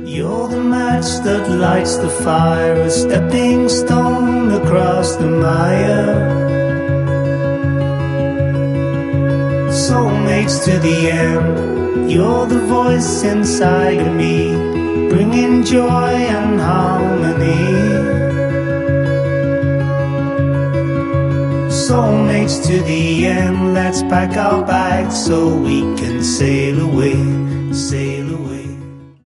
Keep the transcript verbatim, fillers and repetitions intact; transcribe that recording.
You're the match that lights the fire, a stepping stone across the mire. Soulmates to the end, you're the voice inside of me, bringing joy and harmony. Soulmates to the end, let's pack our bags so we can sail away, sail away.